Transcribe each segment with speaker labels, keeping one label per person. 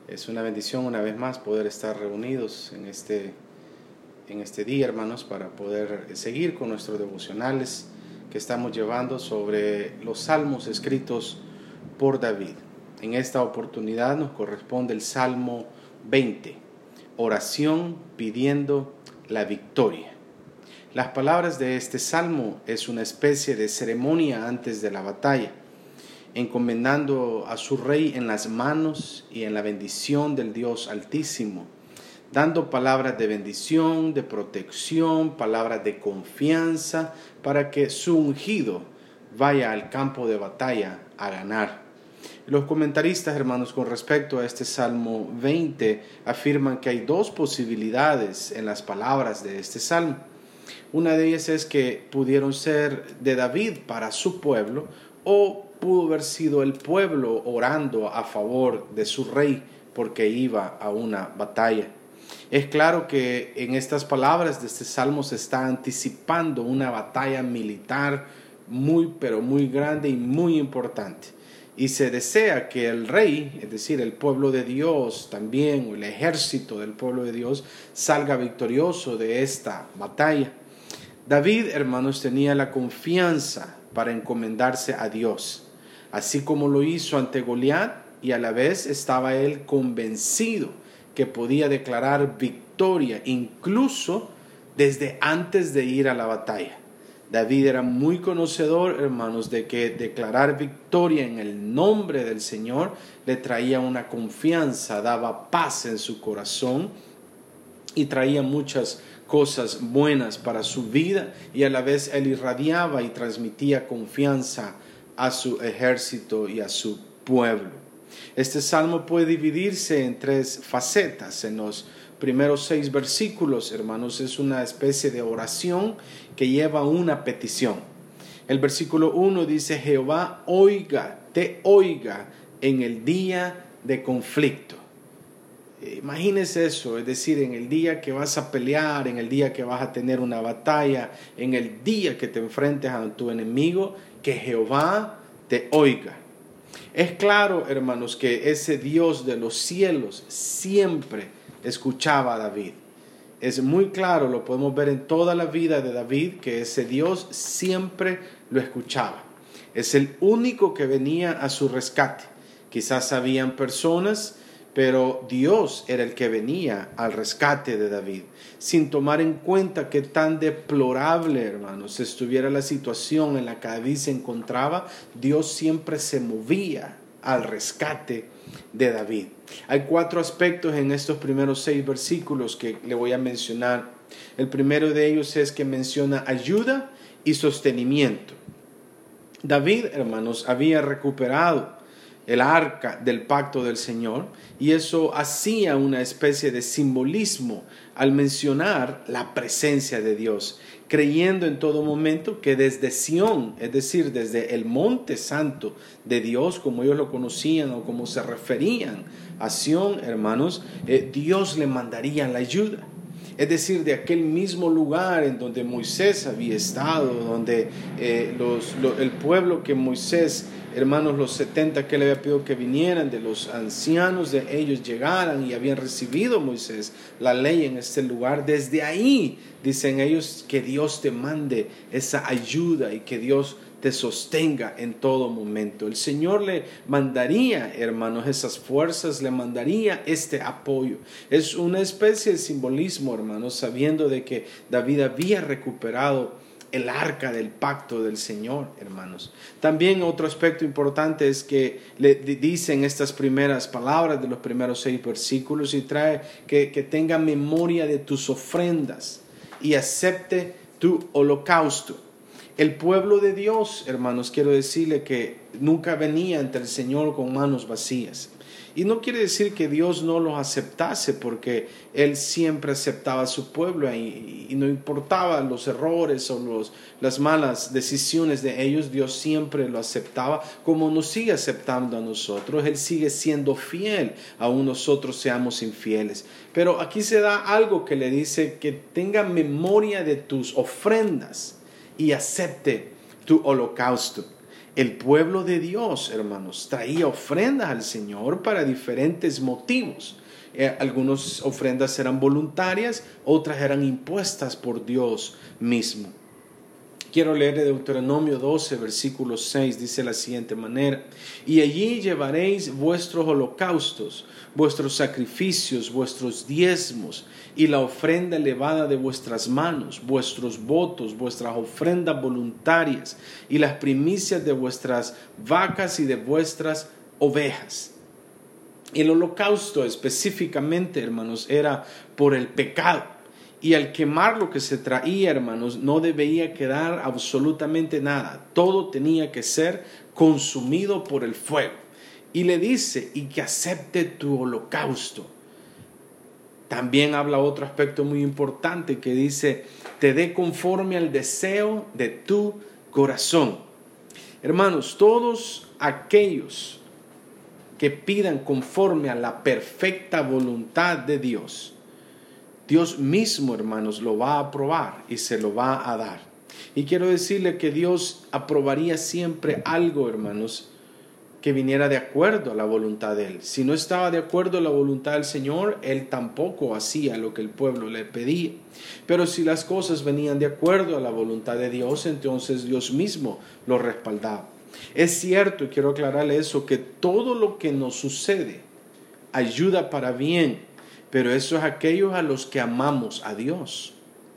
Speaker 1: Es una bendición una vez más poder estar reunidos en este día, hermanos, para poder seguir con nuestros devocionales que estamos llevando sobre los salmos escritos por David. En esta oportunidad nos corresponde el Salmo 20, oración pidiendo la victoria. Las palabras de este salmo es una especie de ceremonia antes de la batalla, encomendando a su rey en las manos y en la bendición del Dios Altísimo, dando palabras de bendición, de protección, palabras de confianza, para que su ungido vaya al campo de batalla a ganar. Los comentaristas, hermanos, con respecto a este Salmo 20, afirman que hay dos posibilidades en las palabras de este salmo. Una de ellas es que pudieron ser de David para su pueblo, o pudo haber sido el pueblo orando a favor de su rey porque iba a una batalla. Es claro que en estas palabras de este salmo se está anticipando una batalla militar pero muy grande y muy importante. Y se desea que el rey, es decir, el pueblo de Dios también, o el ejército del pueblo de Dios, salga victorioso de esta batalla. David, hermanos, tenía la confianza para encomendarse a Dios, así como lo hizo ante Goliat, y a la vez estaba él convencido que podía declarar victoria incluso desde antes de ir a la batalla. David era muy conocedor, hermanos, de que declarar victoria en el nombre del Señor le traía una confianza, daba paz en su corazón y traía muchas cosas buenas para su vida, y a la vez él irradiaba y transmitía confianza a su ejército y a su pueblo. Este salmo puede dividirse en tres facetas. En los primeros 6 versículos, hermanos, es una especie de oración que lleva una petición. El versículo 1 dice: Jehová te oiga en el día de conflicto. Imagínese eso, es decir, en el día que vas a pelear, en el día que vas a tener una batalla, en el día que te enfrentes a tu enemigo, que Jehová te oiga. Es claro, hermanos, que ese Dios de los cielos siempre escuchaba a David. Es muy claro, lo podemos ver en toda la vida de David, que ese Dios siempre lo escuchaba. Es el único que venía a su rescate. Quizás habían personas, pero Dios era el que venía al rescate de David, sin tomar en cuenta que tan deplorable, hermanos, estuviera la situación en la que David se encontraba. Dios siempre se movía al rescate de David. Hay 4 aspectos en estos primeros 6 versículos que le voy a mencionar. El primero de ellos es que menciona ayuda y sostenimiento. David, hermanos, había recuperado el arca del pacto del Señor, y eso hacía una especie de simbolismo al mencionar la presencia de Dios, creyendo en todo momento que desde Sión, es decir, desde el monte santo de Dios, como ellos lo conocían o como se referían a Sión, hermanos, Dios le mandaría la ayuda. Es decir, de aquel mismo lugar en donde Moisés había estado, donde el pueblo que Moisés, hermanos, los 70 que le había pedido que vinieran, de los ancianos de ellos llegaran y habían recibido Moisés la ley en este lugar. Desde ahí dicen ellos que Dios te mande esa ayuda y que Dios te sostenga en todo momento. El Señor le mandaría, hermanos, esas fuerzas, le mandaría este apoyo. Es una especie de simbolismo, hermanos, sabiendo de que David había recuperado el arca del pacto del Señor, hermanos. También otro aspecto importante es que le dicen estas primeras palabras de los primeros 6 versículos, y trae que tenga memoria de tus ofrendas y acepte tu holocausto. El pueblo de Dios, hermanos, quiero decirle que nunca venía ante el Señor con manos vacías. Y no quiere decir que Dios no los aceptase, porque Él siempre aceptaba a su pueblo y no importaba los errores o las malas decisiones de ellos, Dios siempre lo aceptaba, como nos sigue aceptando a nosotros. Él sigue siendo fiel, aun nosotros seamos infieles. Pero aquí se da algo que le dice que tenga memoria de tus ofrendas y acepte tu holocausto. El pueblo de Dios, hermanos, traía ofrendas al Señor para diferentes motivos. Algunas ofrendas eran voluntarias, otras eran impuestas por Dios mismo. Quiero leer de Deuteronomio 12, versículo 6, dice de la siguiente manera: y allí llevaréis vuestros holocaustos, vuestros sacrificios, vuestros diezmos, y la ofrenda elevada de vuestras manos, vuestros votos, vuestras ofrendas voluntarias, y las primicias de vuestras vacas y de vuestras ovejas. El holocausto específicamente, hermanos, era por el pecado. Y al quemar lo que se traía, hermanos, no debía quedar absolutamente nada. Todo tenía que ser consumido por el fuego. Y le dice, y que acepte tu holocausto. También habla otro aspecto muy importante que dice, te dé conforme al deseo de tu corazón. Hermanos, todos aquellos que pidan conforme a la perfecta voluntad de Dios, Dios mismo, hermanos, lo va a aprobar y se lo va a dar. Y quiero decirle que Dios aprobaría siempre algo, hermanos, que viniera de acuerdo a la voluntad de Él. Si no estaba de acuerdo a la voluntad del Señor, Él tampoco hacía lo que el pueblo le pedía. Pero si las cosas venían de acuerdo a la voluntad de Dios, entonces Dios mismo lo respaldaba. Es cierto, y quiero aclararle eso, que todo lo que nos sucede ayuda para bien, pero eso es aquellos a los que amamos a Dios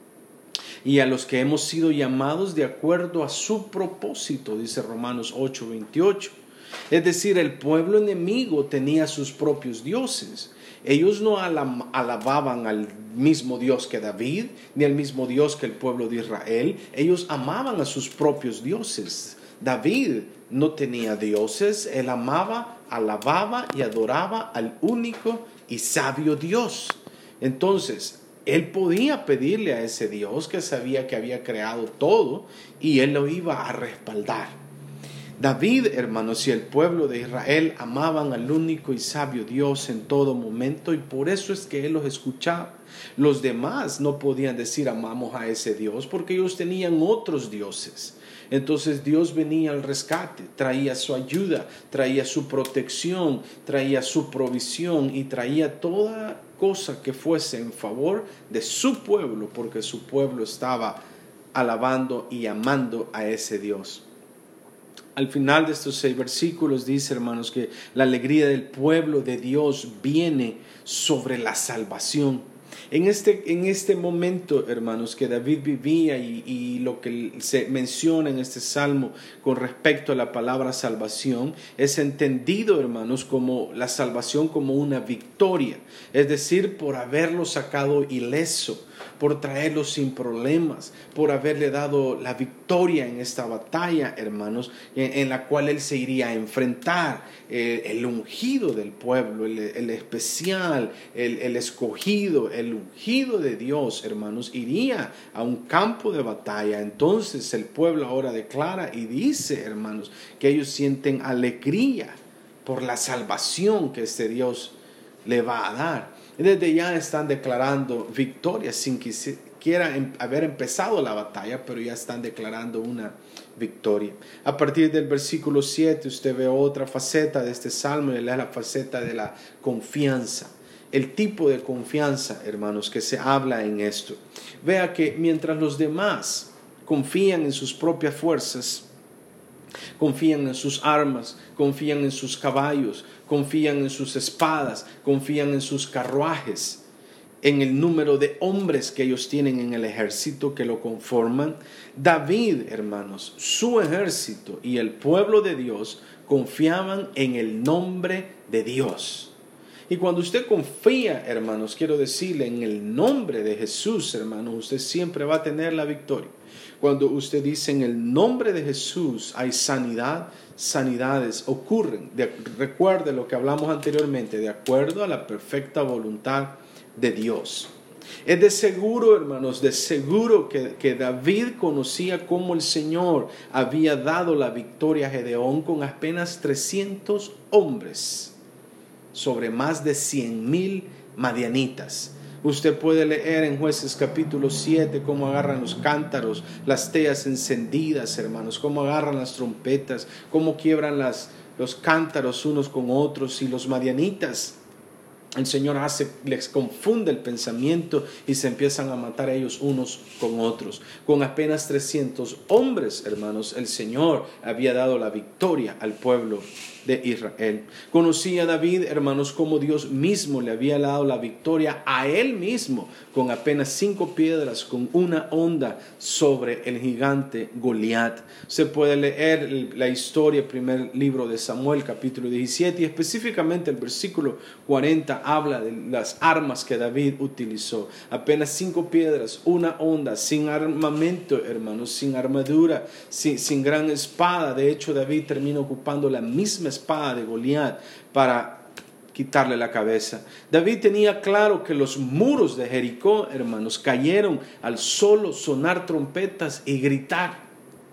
Speaker 1: y a los que hemos sido llamados de acuerdo a su propósito, dice Romanos 8:28. Es decir, el pueblo enemigo tenía sus propios dioses. Ellos no alababan al mismo Dios que David, ni al mismo Dios que el pueblo de Israel. Ellos amaban a sus propios dioses. David no tenía dioses, él amaba, alababa y adoraba al único y sabio Dios. Entonces, él podía pedirle a ese Dios que sabía que había creado todo y él lo iba a respaldar. David, hermanos, y el pueblo de Israel amaban al único y sabio Dios en todo momento, y por eso es que él los escuchaba. Los demás no podían decir amamos a ese Dios porque ellos tenían otros dioses. Entonces Dios venía al rescate, traía su ayuda, traía su protección, traía su provisión y traía toda cosa que fuese en favor de su pueblo, porque su pueblo estaba alabando y amando a ese Dios. Al final de estos 6 versículos dice, hermanos, que la alegría del pueblo de Dios viene sobre la salvación. En este momento, hermanos, que David vivía y lo que se menciona en este salmo con respecto a la palabra salvación, es entendido, hermanos, como la salvación como una victoria. Es decir, por haberlo sacado ileso, por traerlo sin problemas, por haberle dado la victoria en esta batalla, hermanos, en la cual él se iría a enfrentar. El ungido del pueblo, el especial, el escogido, el ungido de Dios, hermanos, iría a un campo de batalla. Entonces el pueblo ahora declara y dice, hermanos, que ellos sienten alegría por la salvación que este Dios le va a dar. Desde ya están declarando victoria sin que siquiera haber empezado la batalla, pero ya están declarando una victoria. A partir del versículo 7 usted ve otra faceta de este salmo, y es la faceta de la confianza. El tipo de confianza, hermanos, que se habla en esto. Vea que mientras los demás confían en sus propias fuerzas, confían en sus armas, confían en sus caballos, confían en sus espadas, confían en sus carruajes, en el número de hombres que ellos tienen en el ejército que lo conforman. David, hermanos, su ejército y el pueblo de Dios confiaban en el nombre de Dios. Y cuando usted confía, hermanos, quiero decirle, en el nombre de Jesús, hermanos, usted siempre va a tener la victoria. Cuando usted dice en el nombre de Jesús hay sanidad, sanidades ocurren. Recuerde lo que hablamos anteriormente, de acuerdo a la perfecta voluntad de Dios. Es de seguro, hermanos, de seguro que David conocía cómo el Señor había dado la victoria a Gedeón con apenas 300 hombres sobre más de 100,000 madianitas. Usted puede leer en Jueces capítulo 7 cómo agarran los cántaros, las teas encendidas, hermanos, cómo agarran las trompetas, cómo quiebran los cántaros unos con otros, y los madianitas, el Señor les confunde el pensamiento y se empiezan a matar a ellos unos con otros. Con apenas 300 hombres, hermanos, el Señor había dado la victoria al pueblo de Israel. Conocía a David, hermanos, como Dios mismo le había dado la victoria a él mismo con apenas 5 piedras, con una honda sobre el gigante Goliat. Se puede leer la historia, primer libro de Samuel, capítulo 17, y específicamente el versículo 40 habla de las armas que David utilizó. Apenas 5 piedras, una honda, sin armamento, hermanos, sin armadura, sin gran espada. De hecho, David termina ocupando la misma espada de Goliat para quitarle la cabeza. David tenía claro que los muros de Jericó, hermanos, cayeron al solo sonar trompetas y gritar.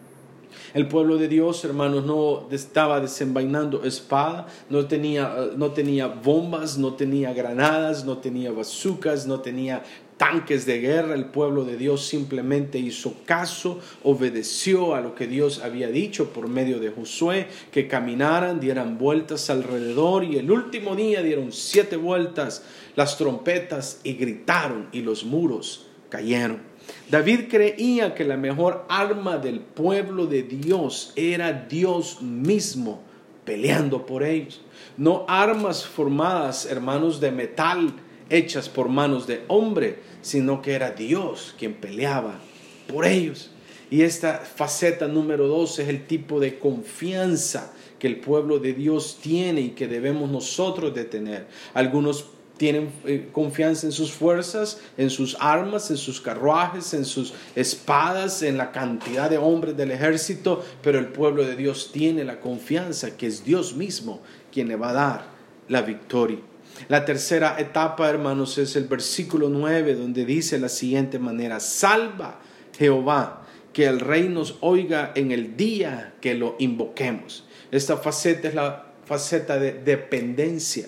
Speaker 1: El pueblo de Dios, hermanos, no estaba desenvainando espada, no tenía bombas, no tenía granadas, no tenía bazucas, no tenía tanques de guerra. El pueblo de Dios simplemente hizo caso, obedeció a lo que Dios había dicho por medio de Josué, que caminaran, dieran vueltas alrededor, y el último día dieron 7 vueltas las trompetas y gritaron, y los muros cayeron. David creía que la mejor arma del pueblo de Dios era Dios mismo peleando por ellos. No armas formadas, hermanos, de metal, hechas por manos de hombre, sino que era Dios quien peleaba por ellos. Y esta faceta número 2 es el tipo de confianza que el pueblo de Dios tiene y que debemos nosotros de tener. Algunos tienen confianza en sus fuerzas, en sus armas, en sus carruajes, en sus espadas, en la cantidad de hombres del ejército, pero el pueblo de Dios tiene la confianza que es Dios mismo quien le va a dar la victoria. La tercera etapa, hermanos, es el versículo 9, donde dice de la siguiente manera: salva Jehová, que el rey nos oiga en el día que lo invoquemos. Esta faceta es la faceta de dependencia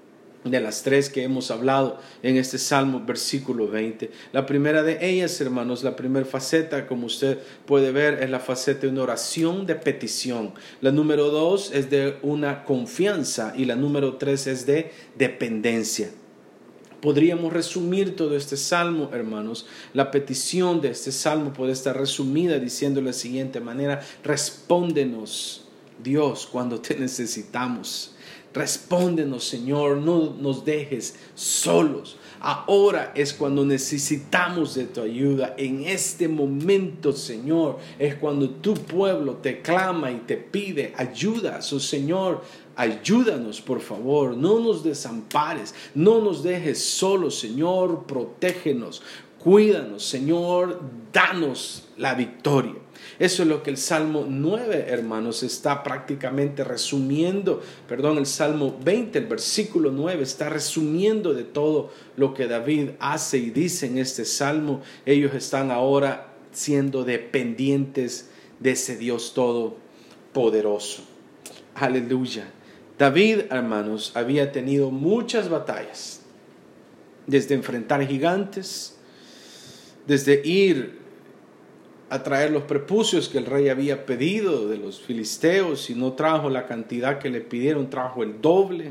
Speaker 1: de las 3 que hemos hablado en este Salmo, versículo 20. La primera de ellas, hermanos, la primera faceta, como usted puede ver, es la faceta de una oración de petición. La número 2 es de una confianza, y la número 3 es de dependencia. Podríamos resumir todo este salmo, hermanos. La petición de este salmo puede estar resumida diciendo de la siguiente manera: respóndenos, Dios, cuando te necesitamos. Respóndenos, Señor, no nos dejes solos. Ahora es cuando necesitamos de tu ayuda. En este momento, Señor, es cuando tu pueblo te clama y te pide ayuda. Señor, ayúdanos, por favor. No nos desampares, no nos dejes solos, Señor. Protégenos, cuídanos, Señor. Danos la victoria. Eso es lo que el Salmo 9, hermanos, está prácticamente resumiendo. El Salmo 20, el versículo 9, está resumiendo de todo lo que David hace y dice en este Salmo. Ellos están ahora siendo dependientes de ese Dios todopoderoso. Aleluya. David, hermanos, había tenido muchas batallas. Desde enfrentar gigantes, desde ir a traer los prepucios que el rey había pedido de los filisteos, y no trajo la cantidad que le pidieron, trajo el doble.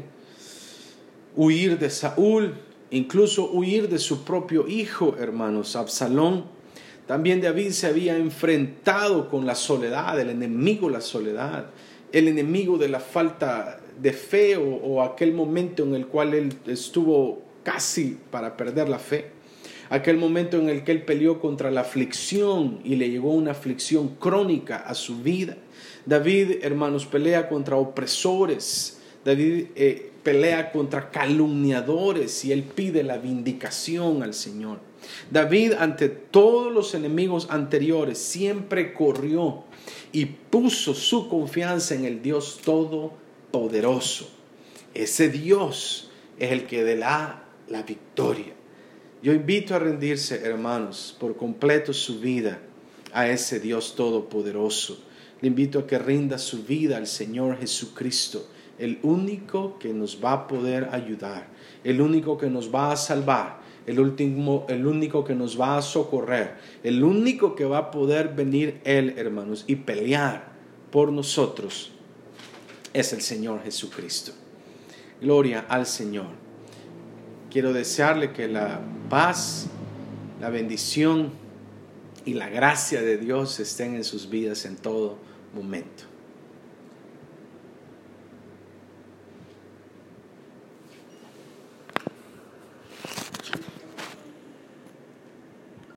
Speaker 1: Huir de Saúl, incluso huir de su propio hijo, hermanos, Absalón. También David se había enfrentado con la soledad, el enemigo la soledad, el enemigo de la falta de fe, o aquel momento en el cual él estuvo casi para perder la fe. Aquel momento en el que él peleó contra la aflicción y le llegó una aflicción crónica a su vida. David, hermanos, pelea contra opresores. David pelea contra calumniadores, y él pide la vindicación al Señor. David, ante todos los enemigos anteriores, siempre corrió y puso su confianza en el Dios todopoderoso. Ese Dios es el que da la victoria. Yo invito a rendirse, hermanos, por completo su vida a ese Dios todopoderoso. Le invito a que rinda su vida al Señor Jesucristo, el único que nos va a poder ayudar, el único que nos va a salvar, el único que nos va a socorrer, el único que va a poder venir Él, hermanos, y pelear por nosotros, es el Señor Jesucristo. Gloria al Señor. Quiero desearle que la paz, la bendición y la gracia de Dios estén en sus vidas en todo momento.